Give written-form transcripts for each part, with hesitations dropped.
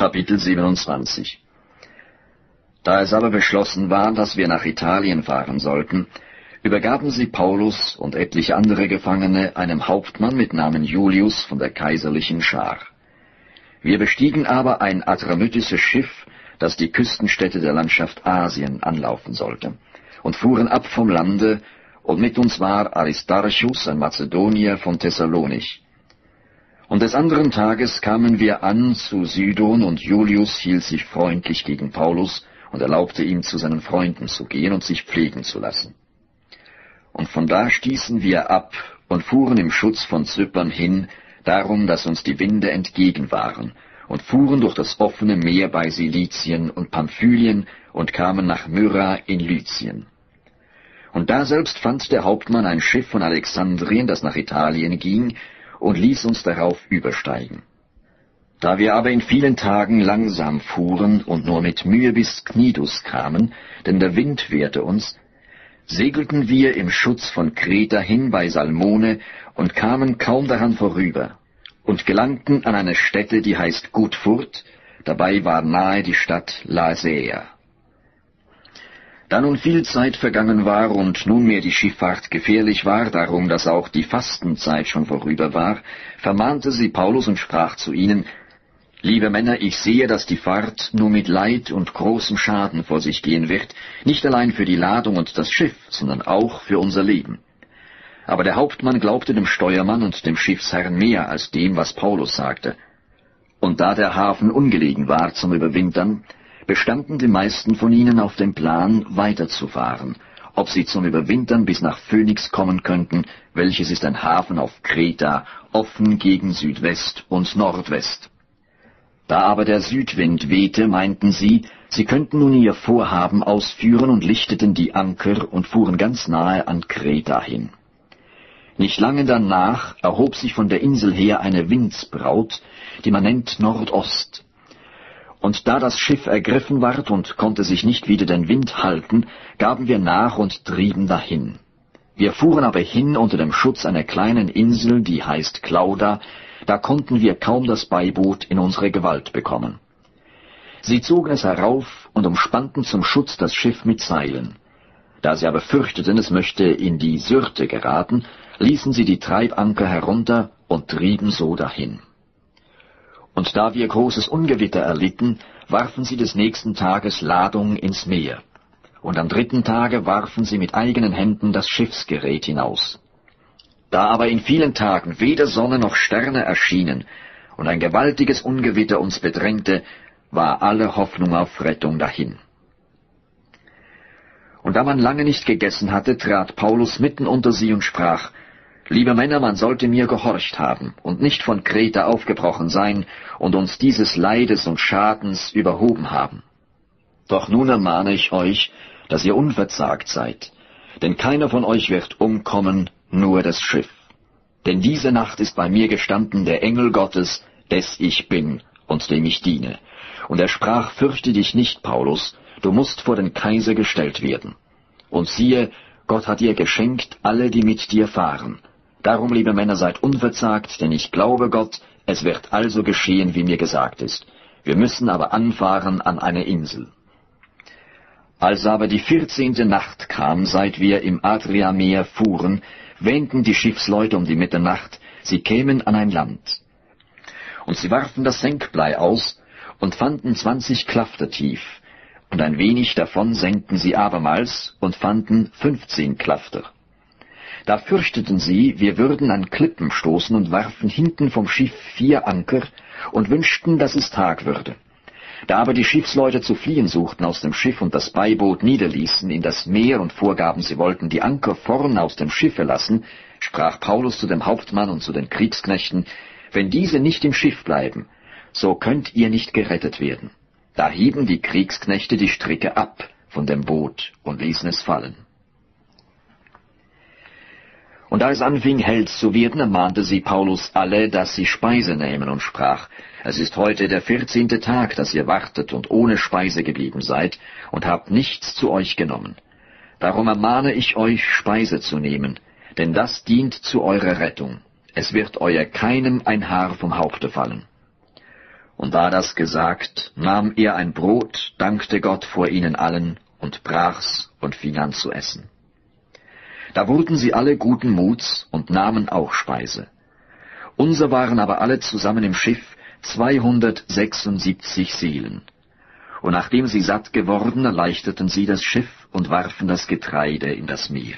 Kapitel 27. Da es aber beschlossen war, dass wir nach Italien fahren sollten, übergaben sie Paulus und etliche andere Gefangene einem Hauptmann mit Namen Julius von der kaiserlichen Schar. Wir bestiegen aber ein adramytisches Schiff, das die Küstenstädte der Landschaft Asien anlaufen sollte, und fuhren ab vom Lande, und mit uns war Aristarchus, ein Mazedonier von Thessalonich. Und des anderen Tages kamen wir an zu Sidon, und Julius hielt sich freundlich gegen Paulus und erlaubte ihm, zu seinen Freunden zu gehen und sich pflegen zu lassen. Und von da stießen wir ab und fuhren im Schutz von Zypern hin, darum, dass uns die Winde entgegen waren, und fuhren durch das offene Meer bei Silizien und Pamphylien und kamen nach Myra in Lycien. Und da selbst fand der Hauptmann ein Schiff von Alexandrien, das nach Italien ging, und ließ uns darauf übersteigen. Da wir aber in vielen Tagen langsam fuhren und nur mit Mühe bis Knidus kamen, denn der Wind wehrte uns, segelten wir im Schutz von Kreta hin bei Salmone und kamen kaum daran vorüber und gelangten an eine Stätte, die heißt Gutfurt, dabei war nahe die Stadt Lasea. Da nun viel Zeit vergangen war und nunmehr die Schifffahrt gefährlich war, darum, dass auch die Fastenzeit schon vorüber war, vermahnte sie Paulus und sprach zu ihnen: »Liebe Männer, ich sehe, dass die Fahrt nur mit Leid und großem Schaden vor sich gehen wird, nicht allein für die Ladung und das Schiff, sondern auch für unser Leben.« Aber der Hauptmann glaubte dem Steuermann und dem Schiffsherrn mehr als dem, was Paulus sagte. Und da der Hafen ungelegen war zum Überwintern, bestanden die meisten von ihnen auf dem Plan, weiterzufahren, ob sie zum Überwintern bis nach Phönix kommen könnten, welches ist ein Hafen auf Kreta, offen gegen Südwest und Nordwest. Da aber der Südwind wehte, meinten sie, sie könnten nun ihr Vorhaben ausführen und lichteten die Anker und fuhren ganz nahe an Kreta hin. Nicht lange danach erhob sich von der Insel her eine Windsbraut, die man nennt Nordost. Und da das Schiff ergriffen ward und konnte sich nicht wider den Wind halten, gaben wir nach und trieben dahin. Wir fuhren aber hin unter dem Schutz einer kleinen Insel, die heißt Clauda, da konnten wir kaum das Beiboot in unsere Gewalt bekommen. Sie zogen es herauf und umspannten zum Schutz das Schiff mit Seilen. Da sie aber fürchteten, es möchte in die Syrte geraten, ließen sie die Treibanker herunter und trieben so dahin. Und da wir großes Ungewitter erlitten, warfen sie des nächsten Tages Ladung ins Meer. Und am 3. Tage warfen sie mit eigenen Händen das Schiffsgerät hinaus. Da aber in vielen Tagen weder Sonne noch Sterne erschienen und ein gewaltiges Ungewitter uns bedrängte, war alle Hoffnung auf Rettung dahin. Und da man lange nicht gegessen hatte, trat Paulus mitten unter sie und sprach: »Liebe Männer, man sollte mir gehorcht haben und nicht von Kreta aufgebrochen sein und uns dieses Leides und Schadens überhoben haben. Doch nun ermahne ich euch, dass ihr unverzagt seid, denn keiner von euch wird umkommen, nur das Schiff. Denn diese Nacht ist bei mir gestanden der Engel Gottes, des ich bin und dem ich diene. Und er sprach: Fürchte dich nicht, Paulus, du musst vor den Kaiser gestellt werden. Und siehe, Gott hat dir geschenkt alle, die mit dir fahren. Darum, liebe Männer, seid unverzagt, denn ich glaube Gott, es wird also geschehen, wie mir gesagt ist. Wir müssen aber anfahren an eine Insel.« Als aber die 14. Nacht kam, seit wir im Adriameer fuhren, wähnten die Schiffsleute um die Mitternacht, sie kämen an ein Land. Und sie warfen das Senkblei aus und fanden 20 Klafter tief, und ein wenig davon senkten sie abermals und fanden 15 Klafter. Da fürchteten sie, wir würden an Klippen stoßen und warfen hinten vom Schiff 4 Anker und wünschten, dass es Tag würde. Da aber die Schiffsleute zu fliehen suchten aus dem Schiff und das Beiboot niederließen in das Meer und vorgaben, sie wollten die Anker vorn aus dem Schiffe lassen, sprach Paulus zu dem Hauptmann und zu den Kriegsknechten: »Wenn diese nicht im Schiff bleiben, so könnt ihr nicht gerettet werden.« Da hieben die Kriegsknechte die Stricke ab von dem Boot und ließen es fallen. Und da es anfing, hell zu werden, ermahnte sie Paulus alle, dass sie Speise nehmen, und sprach: »Es ist heute der 14. Tag, dass ihr wartet und ohne Speise geblieben seid, und habt nichts zu euch genommen. Darum ermahne ich euch, Speise zu nehmen, denn das dient zu eurer Rettung. Es wird euer keinem ein Haar vom Haupte fallen.« Und da das gesagt, nahm er ein Brot, dankte Gott vor ihnen allen und brach's und fing an zu essen. Da wurden sie alle guten Muts und nahmen auch Speise. Unser waren aber alle zusammen im Schiff 276 Seelen. Und nachdem sie satt geworden, erleichterten sie das Schiff und warfen das Getreide in das Meer.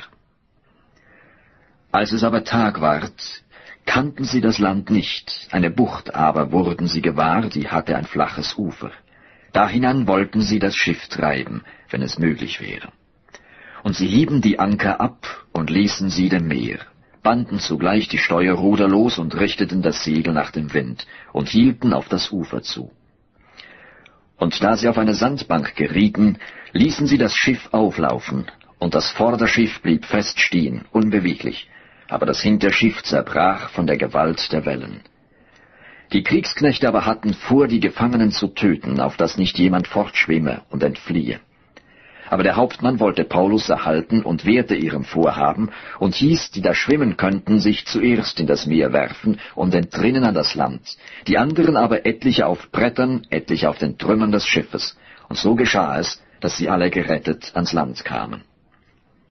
Als es aber Tag ward, kannten sie das Land nicht, eine Bucht aber wurden sie gewahr, die hatte ein flaches Ufer. Dahinan wollten sie das Schiff treiben, wenn es möglich wäre. Und sie hieben die Anker ab und ließen sie dem Meer, banden zugleich die Steuerruder los und richteten das Segel nach dem Wind und hielten auf das Ufer zu. Und da sie auf eine Sandbank gerieten, ließen sie das Schiff auflaufen, und das Vorderschiff blieb fest stehen, unbeweglich, aber das Hinterschiff zerbrach von der Gewalt der Wellen. Die Kriegsknechte aber hatten vor, die Gefangenen zu töten, auf dass nicht jemand fortschwimme und entfliehe. Aber der Hauptmann wollte Paulus erhalten und wehrte ihrem Vorhaben und hieß, die da schwimmen könnten, sich zuerst in das Meer werfen und entrinnen an das Land, die anderen aber etliche auf Brettern, etliche auf den Trümmern des Schiffes. Und so geschah es, dass sie alle gerettet ans Land kamen.